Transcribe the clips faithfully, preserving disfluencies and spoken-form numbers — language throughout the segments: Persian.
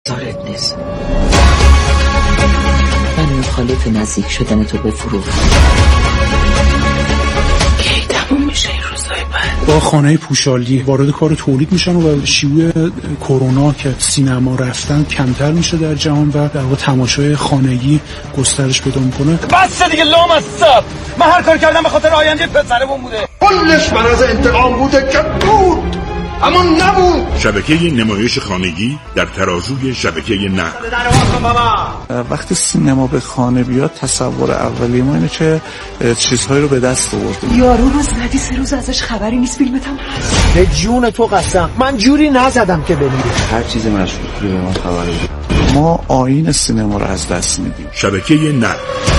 زارت نیست. من مخالف نزدیک شدن تو به فروغ. کی تموم میشه این روزای بعد؟ با خانه پوشالی وارد کار تولید میشن و شیوع کرونا که سینما رفتن کمتر میشه در جهان و در واقع تماشای خانگی گسترش پیدا میکنه. بس دیگه لام الصف. من هر کار کردم به خاطر آینده پسرمون بوده. کلش مرز انتقام بوده که بود اما نبود. شبکه نمایش خانگی در ترازوی شبکه نقد. وقتی سینما به خانه بیاد تصور اولی ما اینه که چیزهایی رو به دست آورده. یارو رو زدی سه روز ازش خبری نیست، فیلمت هم هست. به جون تو قسم من جوری نزدم که بمیری. هر چیز مشکوکی به ما خبر بده. ما آیین سینما رو از دست میدیم. شبکه نقد.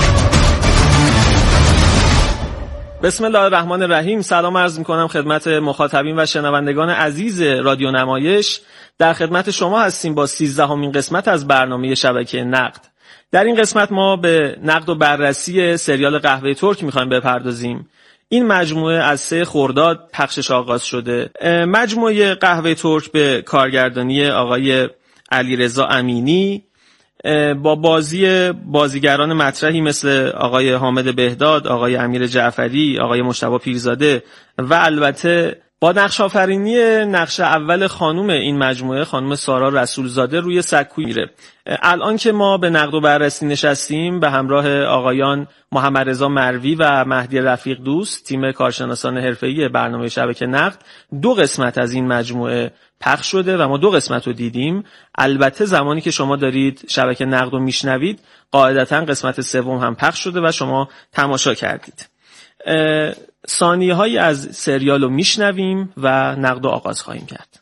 بسم الله الرحمن الرحیم. سلام عرض میکنم خدمت مخاطبین و شنوندگان عزیز رادیو نمایش. در خدمت شما هستیم با سیزدهمین قسمت از برنامه شبکه نقد. در این قسمت ما به نقد و بررسی سریال قهوه ترک میخوایم بپردازیم. این مجموعه از سه خرداد پخشش آغاز شده. مجموعه قهوه ترک به کارگردانی آقای علیرضا امینی با بازی بازیگران مطرحی مثل آقای حامد بهداد، آقای امیر جعفری، آقای مجتبی پیرزاده و البته با نقش آفرینی نقش اول خانم این مجموعه، خانم سارا رسولزاده روی سکوی میره. الان که ما به نقد و بررسی نشستیم به همراه آقایان محمد رضا مروی و مهدی رفیق دوست، تیم کارشناسان حرفه‌ای برنامه شبکه نقد، دو قسمت از این مجموعه پخش شده و ما دو قسمت رو دیدیم. البته زمانی که شما دارید شبکه نقد رو میشنوید قاعدتاً قسمت سوم هم پخش شده و شما تماشا کردید. ثانیه هایی از سریال رو میشنویم و نقد و آغاز خواهیم کرد.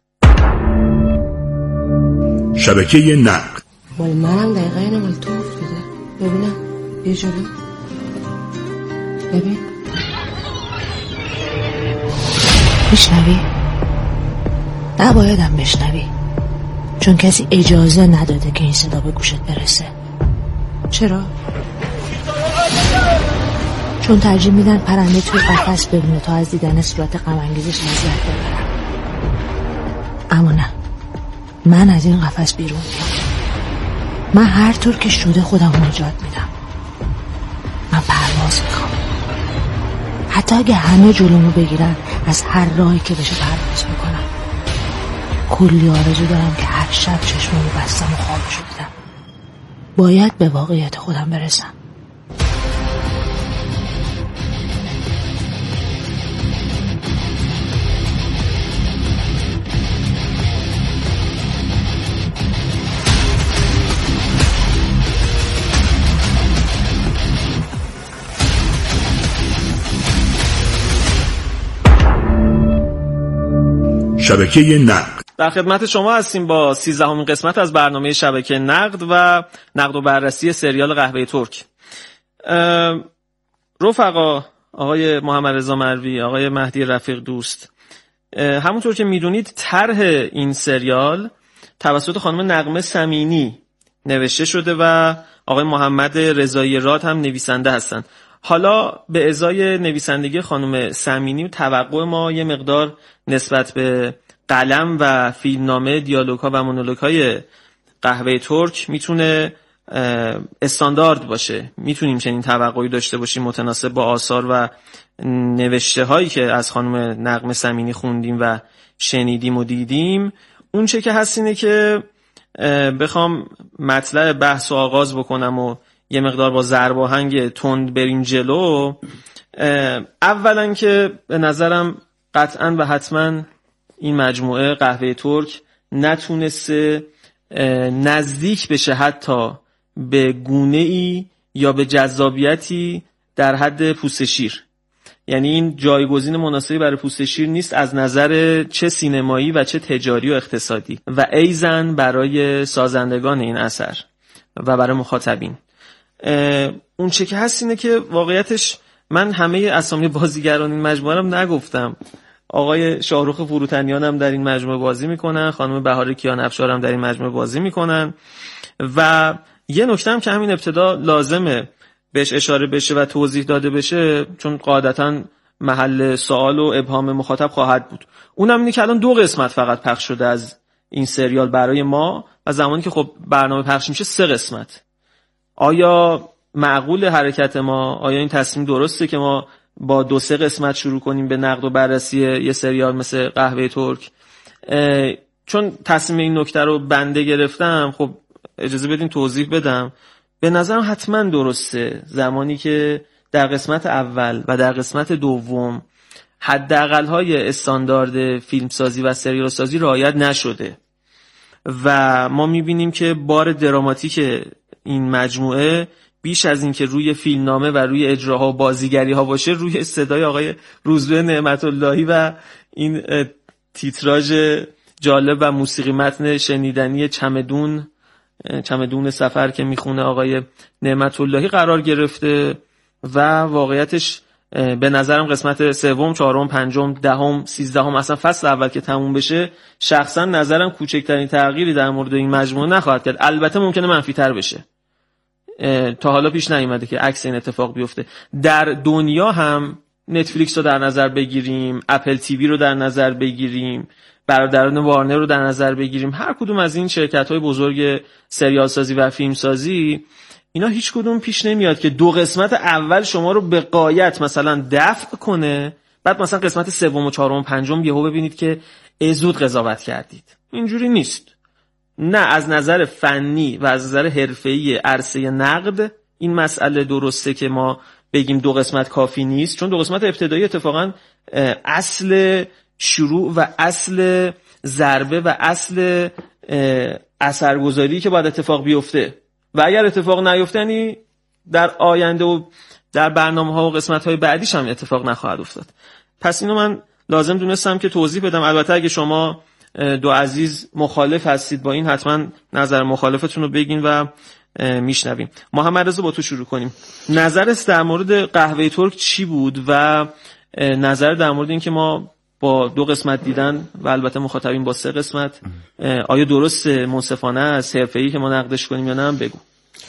شبکه نقد. مال منم دقیقا اینه مال تو افتاده. ببینم یه جلو ببین میشنوی؟ نبایدم بشنوی چون کسی اجازه نداده که این صدا به گوشت برسه. چرا؟ چون ترجیح میدن پرنده توی قفس ببینه تا از دیدن صورت غم انگیزش لذت ببرن. اما نه، من از این قفس بیرون میام. من هر طور که شده خودم نجات میدم. من پرواز میخوام. حتی اگه همه جلومو بگیرن از هر راهی که بشه پرواز میکنم. کلی آرزو دارم که هر شب چشممو بستم و خوابشو دیدم. باید به واقعیت خودم برسم. شبکه نقد. در خدمت شما هستیم با سیزدهمین قسمت از برنامه شبکه نقد و نقد و بررسی سریال قهوه ترک. رفقا، آقای محمد رضا مروی، آقای مهدی رفیق دوست، همونطور که میدونید طرح این سریال توسط خانم نغمه سمینی نوشته شده و آقای محمد رضایی راد هم نویسنده هستند. حالا به ازای نویسندگی خانم سمینی توقع ما یه مقدار نسبت به قلم و فیلمنامه، دیالوگ‌ها و مونولوگ‌های قهوه ترک میتونه استاندارد باشه. میتونیم چنین توقعی داشته باشیم متناسب با آثار و نوشته هایی که از خانم نغمه سمینی خوندیم و شنیدیم و دیدیم. اون چه که هست اینه که بخوام مطلع بحث و آغاز بکنم و یه مقدار با ضرب آهنگ تند بریم جلو. اولا که به نظرم قطعاً و حتماً این مجموعه قهوه ترک نتونسته نزدیک بشه حتی به گونه‌ای یا به جذابیتی در حد پوست شیر. یعنی این جایگزین مناسبی برای پوست شیر نیست از نظر چه سینمایی و چه تجاری و اقتصادی و ایزن برای سازندگان این اثر و برای مخاطبین. اون چه که هست اینه که واقعیتش من همه اسامی بازیگران این مجموعه رو نگفتم. آقای شاهرخ فروتنیان هم در این مجموعه بازی میکنن، خانم بهار کیان افشار هم در این مجموعه بازی میکنن و یه نکته هم که همین ابتدا لازمه بهش اشاره بشه و توضیح داده بشه چون قاعدتاً محل سوال و ابهام مخاطب خواهد بود. اونم اینه که الان دو قسمت فقط پخش شده از این سریال برای ما و زمانی که خب برنامه پخش میشه سه قسمت. آیا معقول حرکت ما؟ آیا این تصمیم درسته که ما با دو سه قسمت شروع کنیم به نقد و بررسی یه سریال مثل قهوه ترک؟ چون تصمیم این نکته رو بنده گرفتم، خب اجازه بدین توضیح بدم. به نظرم حتما درسته زمانی که در قسمت اول و در قسمت دوم حداقل‌های استاندارد فیلمسازی و سریال سازی رعایت نشده و ما می‌بینیم که بار دراماتیک این مجموعه بیش از این که روی فیلمنامه و روی اجراها و بازیگری‌ها باشه، روی صدای آقای روزبه نعمت اللهی و این تیتراژ جالب و موسیقی متن شنیدنی چمدون چمدون سفر که میخونه آقای نعمت اللهی قرار گرفته و واقعیتش به نظرم قسمت سوم، چهارم، پنجم، دهم، سیزدهم، اصلا فصل اول که تموم بشه، شخصا نظرم کوچکترین تغییری در مورد این مجموعه نخواهد کرد. البته ممکنه منفی تر بشه. تا حالا پیش نیومده که عکس این اتفاق بیفته. در دنیا هم نتفلیکس رو در نظر بگیریم، اپل تیوی رو در نظر بگیریم، برادران وارنر رو در نظر بگیریم، هر کدوم از این شرکت‌های بزرگ سریال سازی و فیلم سازی، اینا هیچ کدوم پیش نمیاد که دو قسمت اول شما رو به غایت مثلا دفع کنه، بعد مثلا قسمت سوم و چهارم و پنجم یهو ببینید که زود قضاوت کردید. اینجوری نیست. نه از نظر فنی و از نظر حرفه‌ای عرصه نقد این مسئله درسته که ما بگیم دو قسمت کافی نیست، چون دو قسمت ابتدایی اتفاقا اصل شروع و اصل ضربه و اصل اثرگذاری که باید اتفاق بیفته و اگر اتفاق نیفته یعنی در آینده و در برنامه‌ها و قسمت‌های بعدیش هم اتفاق نخواهد افتاد. پس اینو من لازم دونستم که توضیح بدم. البته اگه شما دو عزیز مخالف هستید با این، حتما نظر مخالفتون رو بگین و میشنویم. محمد رضا با تو شروع کنیم. نظرت در مورد قهوه ترک چی بود و نظر در مورد این که ما با دو قسمت دیدن و البته مخاطبین با سه قسمت، آیا درسته، منصفانه است، حرفه‌ای که ما نقدش کنیم یا نه هم بگو.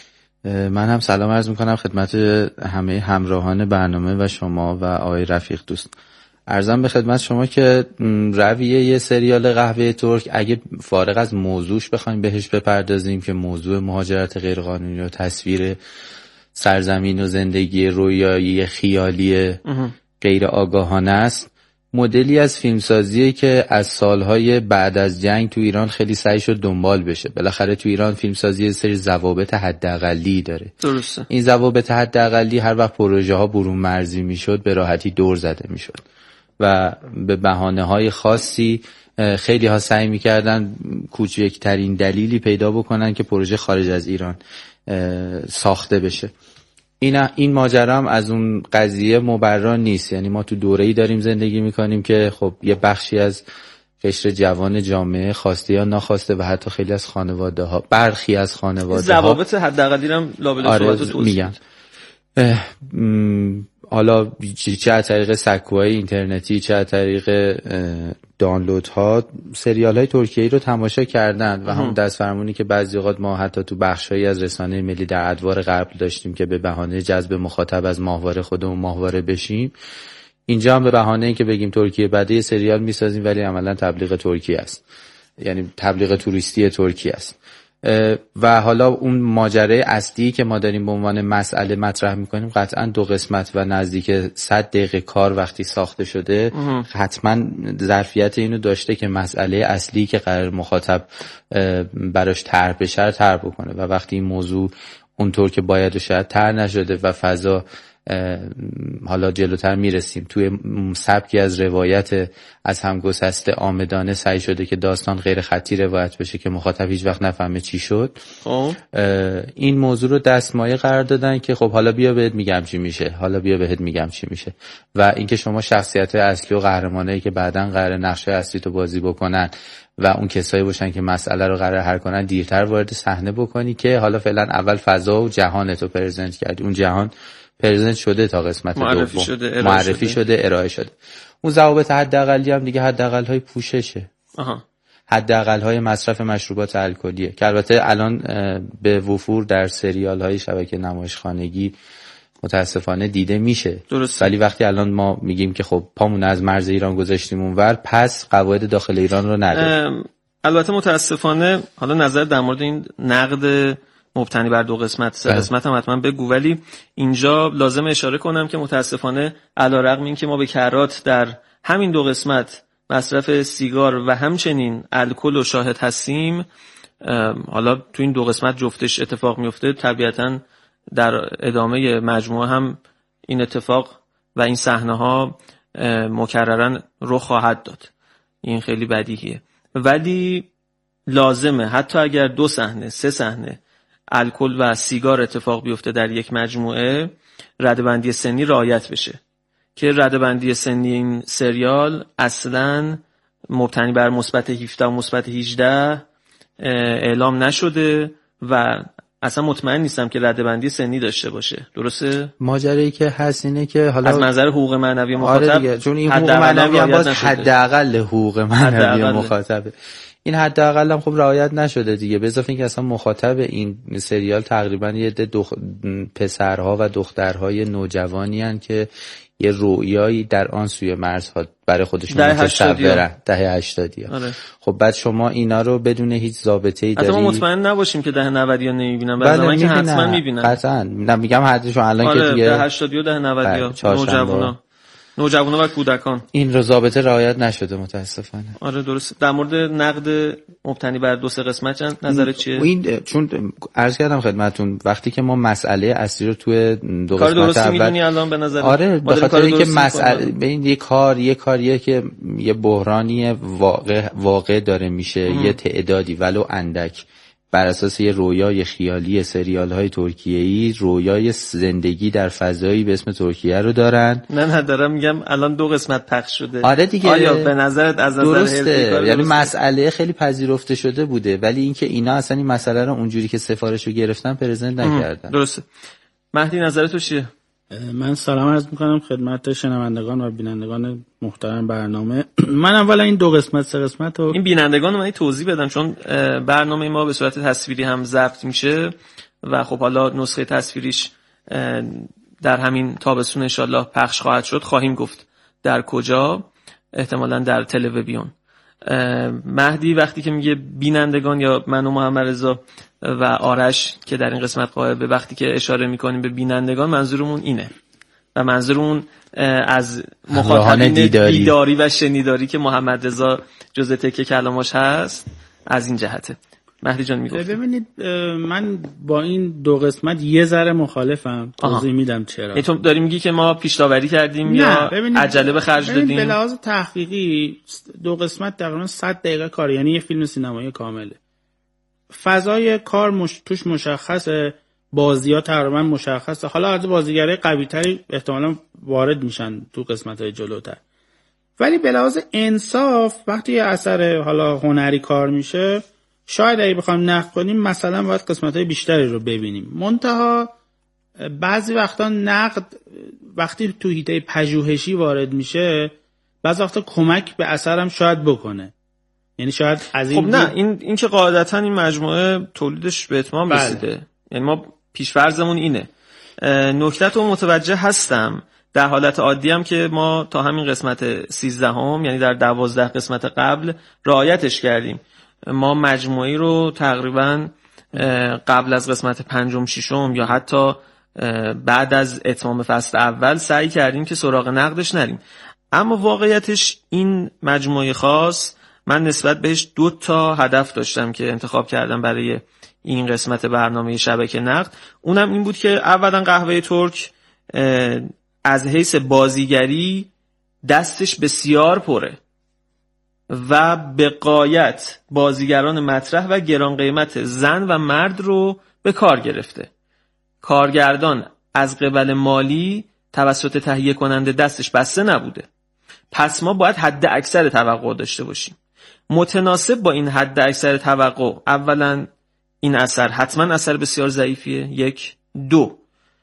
من هم سلام عرض میکنم خدمت همه همراهان برنامه و شما و آقای رفیق دوست. عرضم به خدمت شما که رویه یه سریال قهوه ترک اگه فارغ از موضوعش بخوایم بهش بپردازیم که موضوع مهاجرت غیرقانونی و تصویر سرزمین و زندگی رویایی خیالی غیر آگاهانه است، مدلی از فیلمسازیه که از سالهای بعد از جنگ تو ایران خیلی سعی شد دنبال بشه. بالاخره تو ایران فیلمسازی یه سری ضوابط حداقلی داره. درسته. این ضوابط حداقلی هر وقت پروژه ها برون مرزی میشد به راحتی دور زده میشد و به بهانه‌های خاصی خیلی ها سعی میکردن کوچکترین دلیلی پیدا بکنن که پروژه خارج از ایران ساخته بشه. این این ماجرا هم از اون قضیه مبرا نیست. یعنی ما تو دوره‌ای داریم زندگی میکنیم که خب یه بخشی از قشر جوان جامعه خواسته یا ناخواسته و حتی خیلی از خانواده ها، برخی از خانواده ها، ضوابط حداقلی هم لابد آره میگن حالا چه از طریق سکوهای اینترنتی چه از طریق دانلود ها سریال های ترکیه‌ای رو تماشا کردن و همون دست فرمونی که بعضی اوقات ما حتی تو بخشایی از رسانه ملی در ادوار قبل داشتیم که به بهانه جذب مخاطب از ماهواره خودمون ماهواره بشیم، اینجا هم به بهانه این که بگیم ترکیه بعد یه سریال میسازیم ولی عملا تبلیغ ترکیه است، یعنی تبلیغ توریستی ترکیه است. و حالا اون ماجرای اصلی که ما داریم به عنوان مسئله مطرح میکنیم قطعا دو قسمت و نزدیک صد دقیقه کار وقتی ساخته شده حتما ظرفیت اینو داشته که مسئله اصلی که قرار مخاطب براش طرح بشه طرح بکنه و وقتی این موضوع اونطور که باید و شاید طرح نشده و فضا حالا جلوتر میرسیم توی سبکی از روایت از همگسسته آمدانه سعی شده که داستان غیر خطی روایت بشه که مخاطب هیچ وقت نفهمه چی شد. این موضوع رو دستمایه قرار دادن که خب حالا بیا بهت میگم چی میشه، حالا بیا بهت میگم چی میشه و اینکه شما شخصیت اصلی و قهرمانایی که بعداً قرار نقش اصلی تو بازی بکنن و اون کسایی باشن که مسئله رو قرار حل کنن دیرتر وارد صحنه بکنی که حالا فعلا اول فضا و جهان تو پرزنت کردی، اون جهان پرزنت شده تا قسمت معرفی دوم شده، معرفی شده. شده ارائه شده. اون ضوابط حداقلی هم دیگه حداقل های پوششه، حداقل های مصرف مشروبات الکلیه که البته الان به وفور در سریال های شبکه نمایشخانگی متاسفانه دیده میشه. درست. ولی وقتی الان ما میگیم که خب پامون از مرز ایران گذاشتیم اونور، پس قواعد داخل ایران رو نداریم. البته متاسفانه حالا نظر در مورد این نقد مبتنی بر دو قسمت سه قسمت هم حتما بگو، ولی اینجا لازم اشاره کنم که متاسفانه علیرغم این که ما به کرات در همین دو قسمت مصرف سیگار و همچنین الکل و شاهد هستیم، حالا تو این دو قسمت جفتش اتفاق میفته، طبیعتاً در ادامه مجموعه هم این اتفاق و این صحنه ها مکررن رخ خواهد داد. این خیلی بدیهیه، ولی لازمه حتی اگر دو صحنه سه صحنه الکل و سیگار اتفاق بیفته در یک مجموعه، ردبندی سنی رعایت بشه که ردبندی سنی این سریال اصلاً مبتنی بر مثبت هفده و مثبت هجده اعلام نشده و اصلا مطمئن نیستم که ردبندی سنی داشته باشه. درسته؟ ماجرایی که هست اینه که حالا از منظر حقوق معنوی مخاطب، آره دیگه، چون این حقوق معنوی هم باز حداقل حقوق معنوی مخاطبه، این حداقل هم خب رعایت نشده دیگه. به اضافه اینکه اصلا مخاطب این سریال تقریبا یه عده دخ... پسرها و دخترهای نوجوانی ان که یه رویایی در آن سوی مرزها برای خودشون متصورن، دهه هشتادی ها. آره. خب بعد شما اینا رو بدون هیچ ضابطه‌ای داری، حتی ما مطمئن نباشیم که دهه نود ها نمیبینن، بعد من که حتما میبینن قطعا. من میگم حدشون الان آره، که دیگه دهه هشتادی و دهه نود ها نوجوانا نوجوانا و کودکان این رو ضابطه رعایت نشده متاسفانه. آره درست. در مورد نقد مبتنی بر دو سه قسمت چند نظرت چیه؟ این چون عرض کردم خدمتتون وقتی که ما مسئله اصلی رو توی دو قسمت درستی اول میدونی الان به نظر آره به خاطر اینکه مسئله ببین یه کار یه کاریه که یه بحرانی واقع واقع داره میشه ام. یه تعدادی ولو اندک بر اساس یه رویای خیالی سریال های ترکیه‌ای رویای زندگی در فضایی به اسم ترکیه رو دارن. نه نه دارم میگم الان دو قسمت پخش شده. آره دیگه. آیا به نظرت از نظر درسته؟ یعنی مسئله خیلی پذیرفته شده بوده، ولی اینکه اینا اصلا این مسئله رو اونجوری که سفارش رو گرفتن پرزنت نکردن. درسته. مهدی نظرت تو چیه؟ من سلام عرض میکنم خدمت شنوندگان و بینندگان محترم برنامه. من اولا این دو قسمت سه قسمت رو این بینندگان رو من توضیح بدم، چون برنامه ما به صورت تصویری هم ضبط میشه و خب حالا نسخه تصویریش در همین تابستون انشالله پخش خواهد شد. خواهیم گفت در کجا، احتمالاً در تلویزیون. مهدی وقتی که میگه بینندگان یا من و محمد رضا و آرش که در این قسمت قائل به وقتی که اشاره میکنیم به بینندگان، منظورمون اینه و منظورمون از مخاطبین دیداری. دیداری و شنیداری که محمد رضا جزء تکه کلاماش هست از این جهته. مهدی جان میگفت ببینید من با این دو قسمت یه ذره مخالفم، توضیح میدم چرا. تو داری میگی که ما پیش داوری کردیم یا عجله به خرج دادیم؟ به لحاظ تحقیقی دو قسمت تقریبا صد دقیقه کار، یعنی یه فیلم سینمایی کامله. فضای کار مش... توش مشخصه، بازی‌ها تقریبا مشخصه. حالا از بازیگرای قوی‌تری احتمالاً وارد میشن تو قسمت‌های جلوتر، ولی به لحاظ انصاف وقتی یه اثر حالا هنری کار میشه، شاید اگه بخوایم نقد کنیم مثلا باید قسمت‌های بیشتری رو ببینیم. منتها بعضی وقتا نقد وقتی تو حیطه پژوهشی وارد میشه، بعضی وقتا کمک به اثرم شاید بکنه. یعنی شاید از این خب نه این این که قاعدتاً این مجموعه تولیدش به اتمام بله. رسیده، یعنی ما پیش‌فرضمون اینه. نکته‌تو متوجه هستم. در حالت عادی هم که ما تا همین قسمت سیزدهم یعنی در دوازده قسمت قبل رعایتش کردیم. ما مجموعی رو تقریباً قبل از قسمت پنجم ششم یا حتی بعد از اتمام فصل اول سعی کردیم که سراغ نقدش نریم. اما واقعیتش این مجموعه خاص من نسبت بهش دو تا هدف داشتم که انتخاب کردم برای این قسمت برنامه شبکه نقد. اونم این بود که اولا قهوه ترک از حیث بازیگری دستش بسیار پره و به غایت بازیگران مطرح و گران قیمت زن و مرد رو به کار گرفته. کارگردان از قبل مالی توسط تهیه کننده دستش بسته نبوده، پس ما باید حد اکثر توقع داشته باشیم. متناسب با این حد اکثر توقع اولا این اثر حتما اثر بسیار ضعیفیه، یک. دو،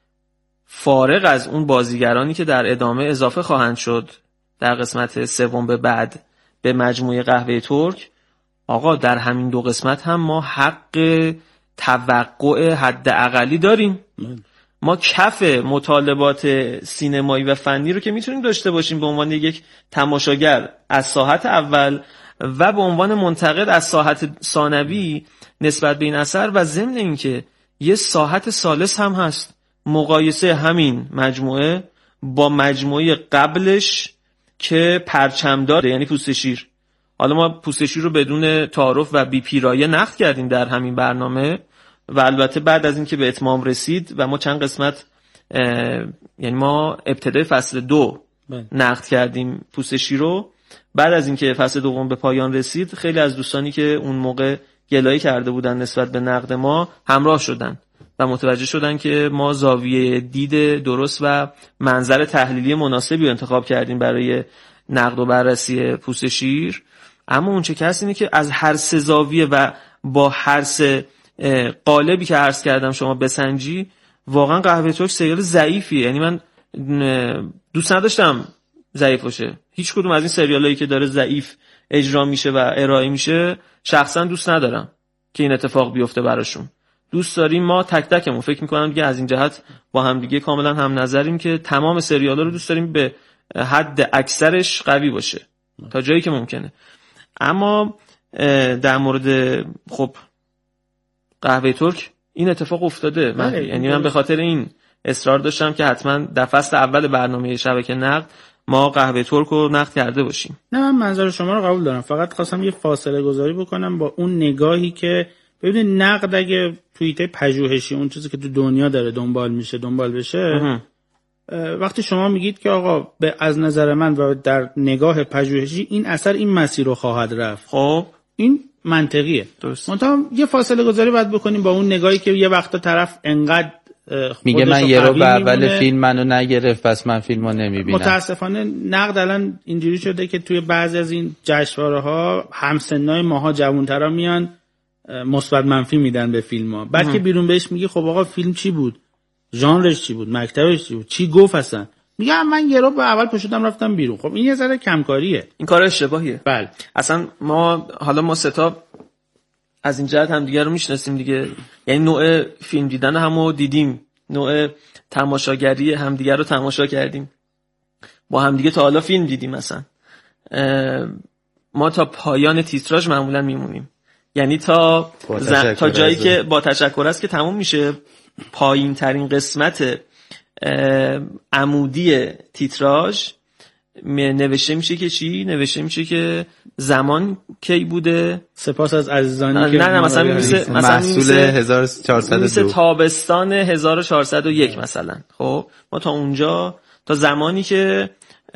فارغ از اون بازیگرانی که در ادامه اضافه خواهند شد در قسمت سوم به بعد به مجموعه قهوه ترک، آقا در همین دو قسمت هم ما حق توقع حد اقلی داریم. ما کف مطالبات سینمایی و فنی رو که میتونیم داشته باشیم به عنوان یک تماشاگر از ساعت اول و به عنوان منتقد از ساحت ثانوی نسبت به این اثر و ضمن اینکه یه ساحت ثالث هم هست، مقایسه همین مجموعه با مجموعه قبلش که پرچم داره، یعنی پوست شیر. حالا ما پوست شیر رو بدون تعارف و بی پیرایه نقد کردیم در همین برنامه و البته بعد از اینکه به اتمام رسید و ما چند قسمت یعنی ما ابتدای فصل دو نقد کردیم پوست شیر رو، بعد از اینکه فصل دوم به پایان رسید خیلی از دوستانی که اون موقع گلایه کرده بودن نسبت به نقد ما همراه شدن و متوجه شدن که ما زاویه دید درست و منظر تحلیلی مناسبی رو انتخاب کردیم برای نقد و بررسی پوست شیر. اما اون چه کسی اینه که از هر سه زاویه و با هر سه قالبی که عرض کردم شما بسنجی، واقعا قهوه ترک سریال ضعیفیه. یعنی من دوست نداشتم ضعیف باشه. هیچ کدوم از این سریالایی که داره ضعیف اجرا میشه و ارائه میشه شخصا دوست ندارم که این اتفاق بیفته براشون. دوست داریم ما تک تکمون، فکر میکنم دیگه از این جهت با هم دیگه کاملا هم نظریم که تمام سریالا رو دوست داریم به حد اکثرش قوی باشه تا جایی که ممکنه. اما در مورد خب قهوه ترک این اتفاق افتاده. من یعنی من به خاطر این اصرار داشتم که حتما در فصل اول برنامه شبکه نقد ما قهوه ترک رو نقد کرده باشیم. نه من منظر شما رو قبول دارم، فقط خواستم یه فاصله گذاری بکنم با اون نگاهی که ببینید نقد اگه توییته پژوهشی اون چیزی که تو دنیا داره دنبال میشه دنبال بشه، وقتی شما میگید که آقا به از نظر من و در نگاه پژوهشی این اثر این مسیر رو خواهد رفت، خب این منطقیه. منتها یه فاصله گذاری باید بکنیم با اون نگاهی که یه وقتا طرف انقدر میگه من یه رو به اول فیلم منو نگرفت پس من فیلمو نمیبینم. متاسفانه نقد الان اینجوری شده که توی بعضی از این جشنواره‌ها همسنای ماها جوان‌ترا میان مثبت منفی میدن به فیلم‌ها، بعد که بیرون بهش میگی خب آقا فیلم چی بود، ژانرش چی بود، مکتبش چی بود، چی گفت اصلا، میگم من یه رو به اول پشتم رفتم بیرون. خب این یه ذره کمکاریه، این کار اشتباهیه. بله اصلا ما حالا ما ستا از این جهت هم دیگه رو میشناسیم دیگه، یعنی نوع فیلم دیدن همو دیدیم، نوع تماشاگری هم دیگه رو تماشا کردیم، با هم دیگه تا حالا فیلم دیدیم. مثلا ما تا پایان تیتراژ معمولا میمونیم، یعنی تا زن... تا جایی که با تشکر است که تموم میشه، پایین ترین قسمت عمودی تیتراژ نوشته میشه که چی؟ نوشته میشه که زمان کی بوده، سپاس از عزیزانی نه که نه, نه مثلا میشه محصول هزار و چهارصد و دو میشه تابستان هزار و چهارصد و یک مثلا. خب ما تا اونجا، تا زمانی که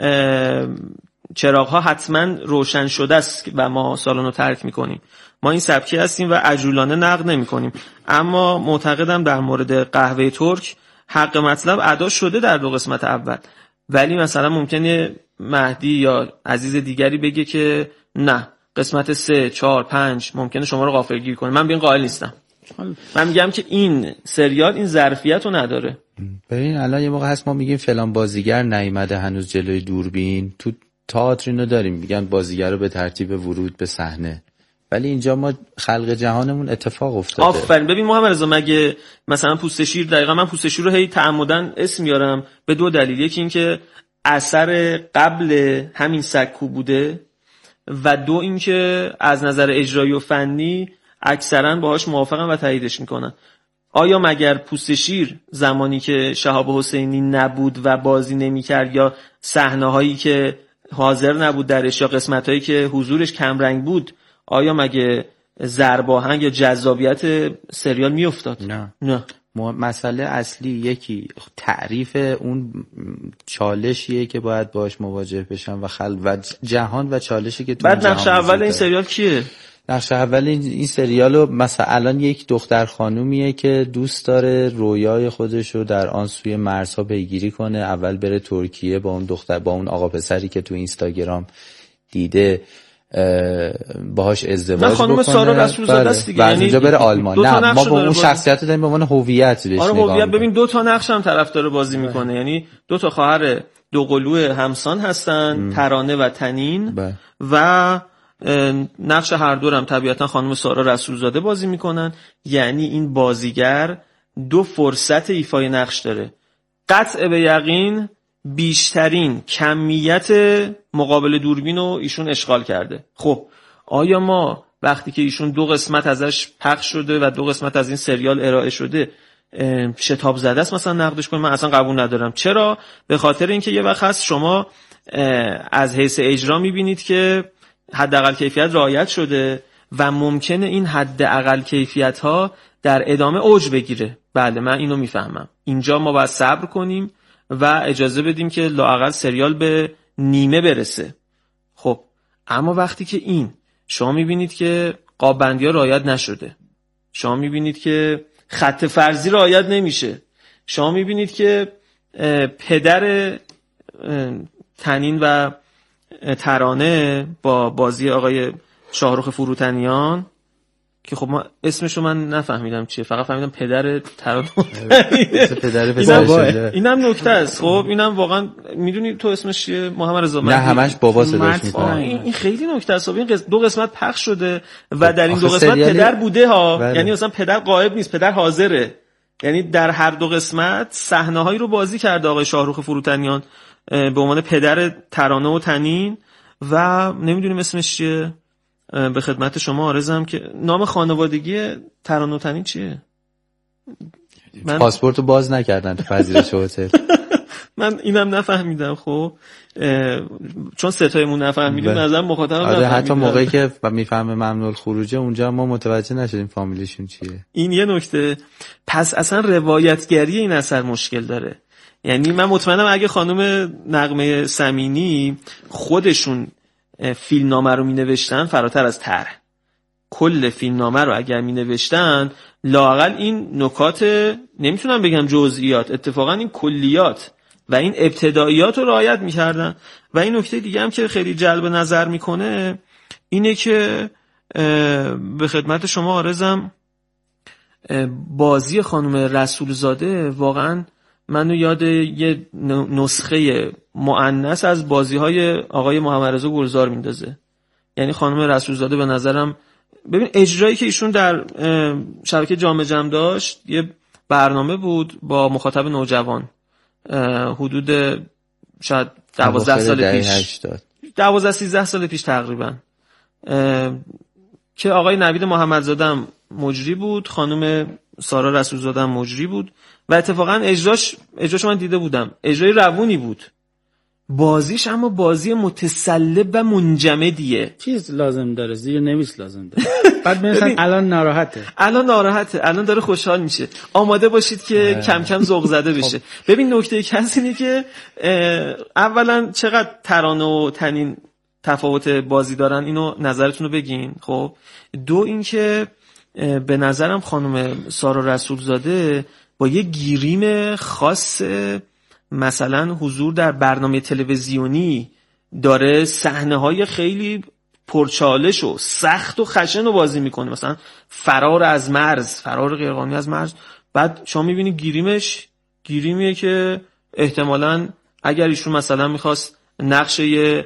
چراغ ها حتما روشن شده است و ما سالن رو ترک میکنیم، ما این سبکی هستیم و عجولانه نقد نمی کنیم. اما معتقدم در مورد قهوه ترک حق مطلب ادا شده در دو قسمت اول، ولی مثلا ممکنه مهدی یا عزیز دیگری بگه که نه قسمت سه، چهار، پنج ممکنه شما رو غافلگیر کنه. من به این قائل نیستم. من میگم که این سریال این ظرفیت رو نداره. ببین الان یه موقع هست ما میگیم فلان بازیگر نیامده هنوز جلوی دوربین، تو تئاتر اینو داریم میگن بازیگر رو به ترتیب ورود به صحنه، ولی اینجا ما خلق جهانمون اتفاق افتاده. آفرین. ببین محمد رضا، مگه مثلا پوست شیر، دقیقاً من پوست شیر رو هی تعمدن اسم میارم به دو دلیل، یکی این که اثر قبل همین سکو بوده و دو این که از نظر اجرایی و فنی اکثرا باهاش موافقم و تاییدش میکنن. آیا مگر پوست شیر زمانی که شهاب حسینی نبود و بازی نمیکرد یا صحنه‌هایی که حاضر نبود درش یا قسمت‌هایی که حضورش کم رنگ بود، آیا مگه ضرباهنگ یا جذابیت سریال میافتاد؟ نه نه. مسئله اصلی یکی تعریف اون چالشیه که باید باش مواجه بشن و خل و جهان و چالشی که تو بعد نقش اول این سریال کیه؟ نقش اول این سریالو مثلا الان یک دختر خانومیه که دوست داره رویای خودشو در آن سوی مرزها پیگیری کنه، اول بره ترکیه با اون دختر، با اون آقا پسری که تو اینستاگرام دیده باهاش ازدواج بکنه. خانم سارا رسولزاده است دیگه، یعنی اونجا بره آلمان. نه ما با اون شخصیت رو داریم به عنوان هویت بهش آره نگاه هویت. می‌کنیم. ببین دو تا نقش هم طرفدار بازی میکنه، یعنی دو تا خواهر دو قلو همسان هستن، ترانه و تنین بله. و نقش هر دو هم طبیعتا خانم سارا رسولزاده بازی میکنن. یعنی این بازیگر دو فرصت ایفای نقش داره. قطع به یقین بیشترین کمیت مقابل دوربین رو ایشون اشغال کرده. خب آیا ما وقتی که ایشون دو قسمت ازش پخش شده و دو قسمت از این سریال ارائه شده شتاب زده است مثلا نقدش کنیم؟ من اصلا قبول ندارم. چرا؟ به خاطر اینکه یه وقت هست شما از حیث اجرا میبینید که حداقل کیفیت رعایت شده و ممکنه این حداقل کیفیت ها در ادامه اوج بگیره. بله من اینو میفهمم. اینجا ما باید صبر کنیم و اجازه بدیم که لااقل سریال به نیمه برسه. خب اما وقتی که این شما میبینید که قاب بندی ها رعایت نشده، شما میبینید که خط فرضی رعایت نمیشه، شما میبینید که پدر تنین و ترانه با بازی آقای شاهرخ فروتنیان که خب ما اسمشو من نفهمیدم چیه، فقط فهمیدم پدر ترانه پدر پسر شده. اینم نکته است. خب اینم واقعا میدونی تو اسمش چیه؟ محمد رضا. نه همش بابا صداش میکنه. این خیلی نکته است. این دو قسمت پخش شده و در این دو قسمت پدر بوده ها بله. یعنی مثلا پدر غایب نیست، پدر حاضره. یعنی در هر دو قسمت صحنه‌هایی رو بازی کرده آقای شاهرخ فروتنیان به عنوان پدر ترانه و تنین و نمیدونیم اسمش چیه. به خدمت شما عرضم که نام خانوادگی ترانه و تنین چیه؟ من پاسپورتو باز نکردن تو پذیرش هتل. من اینم نفهمیدم. خب چون ستایمون نفهمیدیم نظرم مخاطبم نفهمیدم. حتی موقعی که میفهمه ممنوع الخروجه اونجا ما متوجه نشدیم فامیلیشون چیه. این یه نکته. پس اصلا روایتگری این اثر مشکل داره. یعنی من مطمئنم اگه خانم نغمه سمینی خودشون فیلمنامه رو می نوشتن فراتر از طرح، کل فیلمنامه رو اگر می نوشتن لااقل این نکات نمیتونم بگم جزئیات، اتفاقا این کلیات و این ابتداییات رو رعایت می کردن. و این نکته دیگه هم که خیلی جلب نظر میکنه اینه که به خدمت شما عرضم بازی خانم رسولزاده واقعا منو یاد یه نسخه مؤنث از بازی‌های آقای محمد رضا گلزار میندازه. یعنی خانم رسولزاده به نظرم ببین اجرایی که ایشون در شبکه جام جم داشت، یه برنامه بود با مخاطب نوجوان حدود شاید دوازده سال پیش، دوازده سیزده سال پیش تقریبا، که آقای نوید محمدزاده هم مجری بود، خانم سارا رسولزاده هم مجری بود و اتفاقا اجراش اجراش من دیده بودم، اجرای روونی بود. بازیش اما بازی متسلب و منجمدیه. چیز لازم داره، زیر نویس لازم داره. بعد مثلا الان ناراحته، الان ناراحته، الان داره خوشحال میشه. آماده باشید که کم کم ذوق زده بشه. ببین نکته کسی اینه که اولا چقدر ترانه و تنین تفاوت بازی دارن، اینو نظرتون رو بگین. خب دو اینکه به نظرم خانم سارا رسولزاده با یه گیریم خاص مثلا حضور در برنامه تلویزیونی داره صحنه‌های خیلی پرچالش و سخت و خشن رو بازی میکنه، مثلا فرار از مرز، فرار غیرقانونی از مرز. بعد شما میبینی گیریمش گیریمیه که احتمالاً اگر ایشون مثلا میخواست نقش یه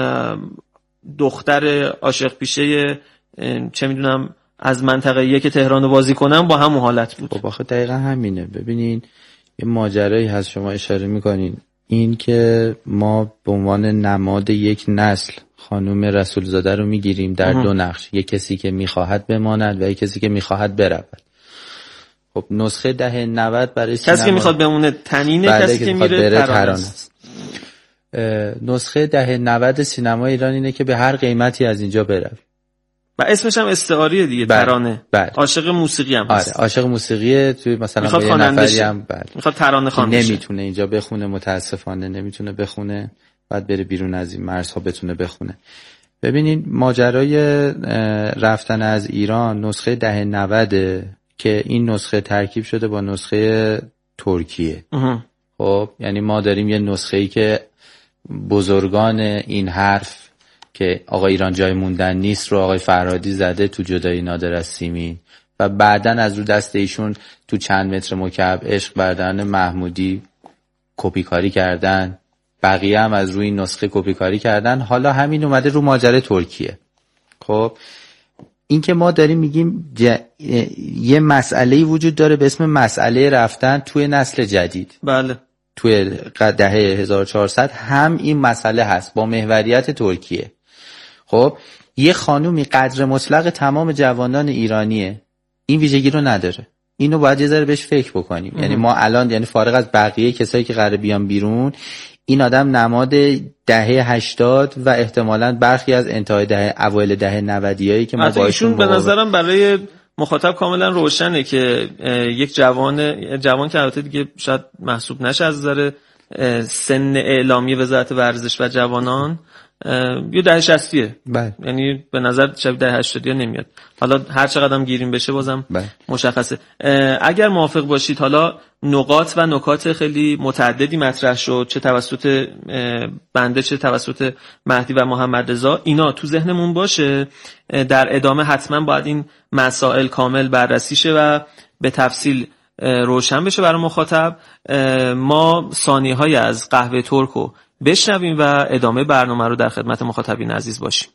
دختر عاشق پیشه چه میدونم از منطقه یک تهران رو بازی کنم با همون حالت بود. خب آخه دقیقا همینه. ببینین یه ماجرایی هست شما اشاره میکنین، این که ما به عنوان نماد یک نسل خانم رسولزاده رو میگیریم در دو نقش، یک کسی که میخواهد بماند و یک کسی که میخواهد برود. خب نسخه دهه نود برای سینما کسی که میخواد بمونه تنینه، بله کسی که میره ترانه است. نسخه دهه نود سینما ایران اینه که به هر قیمتی از اینجا برویم و اسمش هم استعاریه دیگه. بله. ترانه بله. عاشق موسیقی هم هست. آره عاشق موسیقیه، توی مثلا میخواد یه نفری هم بله. میخواد ترانه خواننده نمیتونه اینجا بخونه، متاسفانه نمیتونه بخونه، بعد بره بیرون از این مرزها بتونه بخونه. ببینین ماجرای رفتن از ایران نسخه دهه نود که این نسخه ترکیب شده با نسخه ترکیه. خب یعنی ما داریم یه نسخه‌ای که بزرگان این حرف که آقا ایران جای موندن نیست رو آقای فرهادی زده تو جدایی نادر از سیمین و بعدن از رو دست ایشون تو چند متر مکعب عشق برداران محمودی کپی کاری کردن، بقیه هم از روی این نسخه کپی کاری کردن. حالا همین اومده رو ماجرای ترکیه. خب این که ما داریم میگیم ج... یه مسئله‌ای وجود داره به اسم مسئله رفتن توی نسل جدید. بله توی دهه هزار و چهارصد هم این مسئله هست با محوریت ترکیه. خب یه خانومی قدر مطلق تمام جوانان ایرانیه، این ویژگی رو نداره. اینو باید یه ذره بهش فکر بکنیم. یعنی ما الان یعنی فارغ از بقیه کسایی که قراره بیان بیرون، این آدم نماد دهه هشتاد و احتمالاً برخی از انتهای دهه اوایل دهه نودیایی که ما باشون ایشون به نظرم برای مخاطب کاملا روشنه که یک جوان جوان که البته دیگه شاید محسوب نشه از نظر سن اعلامی وزارت ورزش و جوانان، یه دهه شصتیه، یعنی به نظر شبیه دهه هشتادی نمیاد. حالا هر چقدر هم گیریم بشه بازم بله. مشخصه. اگر موافق باشید حالا نقاط و نکات خیلی متعددی مطرح شد، چه توسط بنده چه توسط مهدی و محمد رضا، اینا تو ذهنمون باشه. در ادامه حتما باید این مسائل کامل بررسی شه و به تفصیل روشن بشه برای مخاطب. ما ثانیه‌های از قهوه ترکو بشنویم و ادامه برنامه رو در خدمت مخاطبین عزیز باشیم.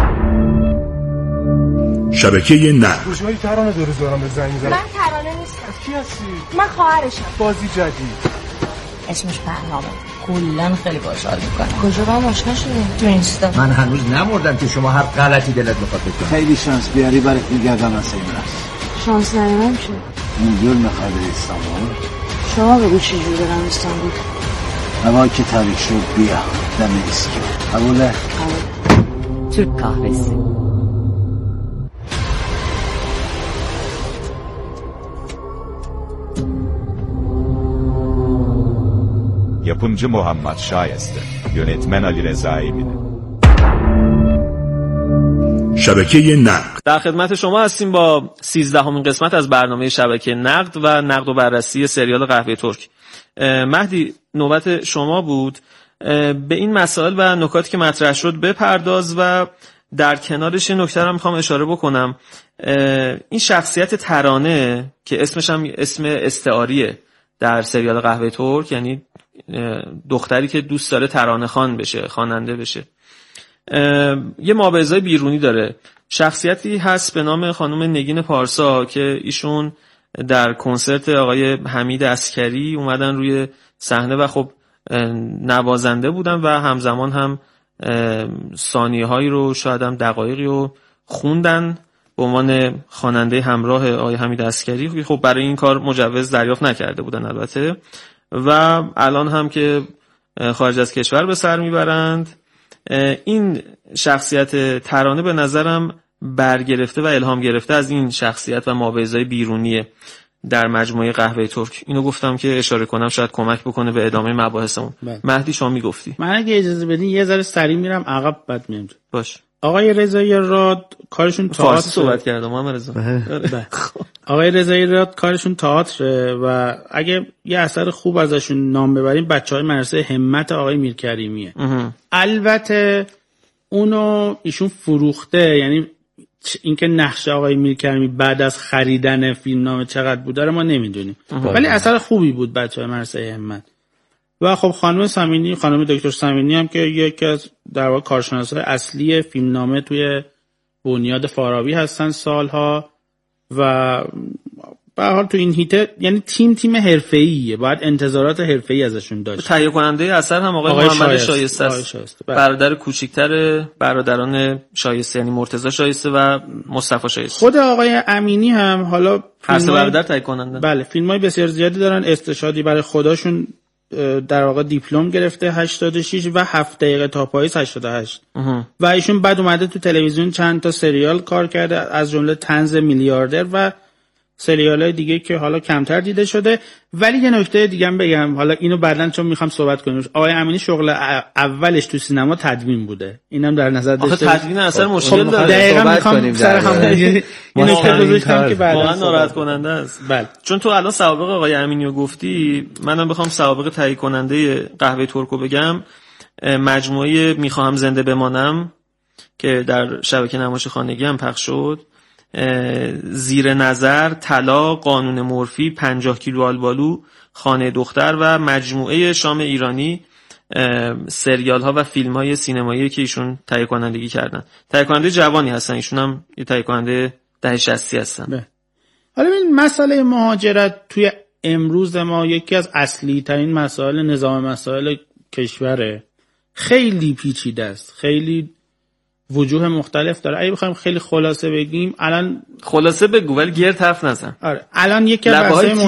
شبکه نقد. روزهای ترانه دو روز دارم به زنگ میزنم. من ترانه نیستم. از کی هستی؟ من خواهرشم. بازی جدید. اسمش برنامه. کلاً خیلی باحال میکنه. کجا با هم آشنا شدیم؟ تو اینستا. من هنوز نمردم که شما هر غلطی دلت بخواد بکنی. خیلی شانس بیاری برات میگردم از این راست. شانس نمیدم چه؟ اونجور میخوای به استانبول؟ شما بگو چه جوری برم استانبول؟ هوا که تاریک شد بیا دم اسکی. قبوله؟ قبول. ترک kahvesi. Yapımcı Muhammed Şayeste, yönetmen Ali Reza Emine. شبکه نقد. در خدمت شما هستیم با سیزدهمین قسمت از برنامه شبکه نقد و نقد و بررسی سریال قهوه ترک. مهدی نوبت شما بود. به این مسائل و نکاتی که مطرح شد بپرداز و در کنارش این نکته رو میخوام اشاره بکنم. این شخصیت ترانه که اسمش هم اسم استعاریه در سریال قهوه ترک، یعنی دختری که دوست داره ترانه خوان بشه، خواننده بشه، یه مابعضای بیرونی داره. شخصیتی هست به نام خانم نگین پارسا که ایشون در کنسرت آقای حمید عسکری اومدن روی صحنه و خب نوازنده بودن و همزمان هم ثانیه هایی رو شاید هم دقایقی رو خوندن به عنوان خواننده همراه آقای حمید عسکری که خب برای این کار مجوز دریافت نکرده بودن البته، و الان هم که خارج از کشور به سر میبرند. این شخصیت ترانه به نظرم برگرفته و الهام گرفته از این شخصیت و مابعضای بیرونیه در مجموعه قهوه ترک. اینو گفتم که اشاره کنم شاید کمک بکنه به ادامه مباحثمون. مهدی شما میگفتی. من اگه اجازه بدین یه ذره سریع میرم عقب بعد میام. باش. آقای رضایی راد کارشون تئاتر صحبت کردم محمد رضا. آقای رضایی راد کارشون تئاتر و اگه یه اثر خوب ازشون نام ببریم بچهای مدرسه همت آقای میرکریمیه. البته اونو ایشون فروخته، یعنی اینکه نقش آقای میرکریمی بعد از خریدن فیلمنامه چقدر بود داره ما نمیدونیم، ولی اثر خوبی بود بچهای مدرسه همت. و خب خانم سمینی، خانم دکتر سمینی هم که یکی از در واقع کارشناسای اصلی فیلمنامه توی بنیاد فارابی هستن سالها و به هر حال تو این هیته یعنی تیم تیم حرفه‌ایه، باید انتظارات حرفه‌ای ازشون داشت. تهیه کننده اثر هم آقای, آقای محمد شایسته است، برادر کوچیک‌تر برادران شایسته، یعنی مرتضی شایسته و مصطفی شایسته. خود آقای امینی هم حالا هر سه برادر تهیه کننده. بله، فیلم‌های بسیار زیادی دارن. استشهادی برای خداشون در واقع دیپلم گرفته هشتاد و شش و هفت دقیقه تا پاییز هشتاد و هشت و ایشون بعد اومده تو تلویزیون چند تا سریال کار کرده، از جمله طنز میلیاردر و سریال‌های دیگه که حالا کمتر دیده شده. ولی یه نکته دیگه هم بگم، حالا اینو بعداً چون میخوام صحبت کنیم، آقای امینی شغل اولش تو سینما تدوین بوده، اینم در نظر داشته. آخه تدوین اثر مشکل داره. دقیقاً میخوام سر هم این نکته گذاشتم که بعداً ناراحت کننده است. بله، چون تو الان سوابق آقای امینی رو گفتی، منم بخوام سوابق تهیه کننده قهوه ترکو بگم. مجموعه میخوام زنده بمانم که در شبکه نمایش خانگی هم پخش شد، زیر نظر، طلا، قانون مورفی، پنجاه کیلو آلبالو، خانه دختر و مجموعه شام ایرانی سریال ها و فیلم های سینمایی که ایشون تهیه کنندگی کردن. تهیه کننده جوانی هستن، ایشون هم یه تهیه کننده دهه شصتی هستن. به. حالا این مسئله مهاجرت توی امروز ما یکی از اصلی ترین مسائل نظام مسائل کشوره. خیلی پیچیده است، خیلی وجوه مختلف داره. اگه بخوایم خیلی خلاصه بگیم، الان خلاصه بگو ولی گرد حرف نزن. آره الان یکی از بحث‌های